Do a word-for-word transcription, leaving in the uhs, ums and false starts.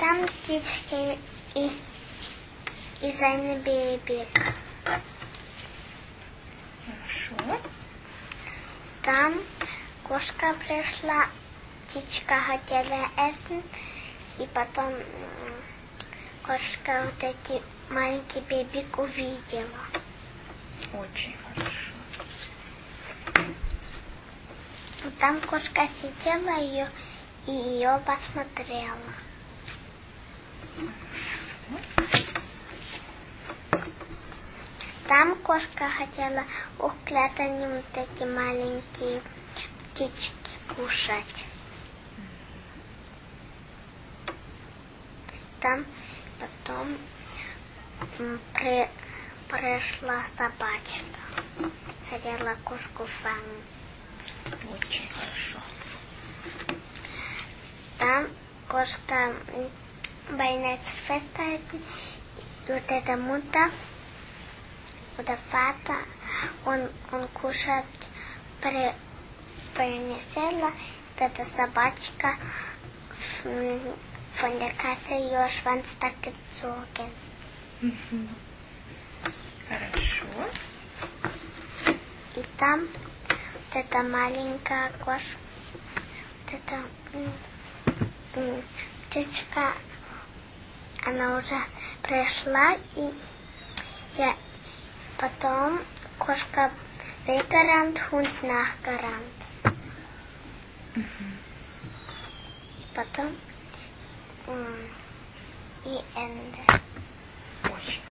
там птички и, и за бебек. Хорошо. Там кошка пришла, птичка хотела эssen, и потом кошка вот эти маленький бебек увидела. Очень хорошо. Там кошка сидела ее и ее посмотрела. Там кошка хотела ухлядать вот эти маленькие птички кушать. Там потом при, пришла собачка, хотела кошку фануть. Очень хорошо. Там кошка боится festhalten, и вот эта мута, вот этот фата, он, он кушает, при, принесла, вот эта собачка, von der Katze ее Schwanz так gezogen. Угу. Хорошо. И там вот эта маленькая кошка, вот эта м, птичка, она уже пришла, и я, потом кошка weggerannt, Hund nachgerannt. Угу. Потом м, и Ende. Очень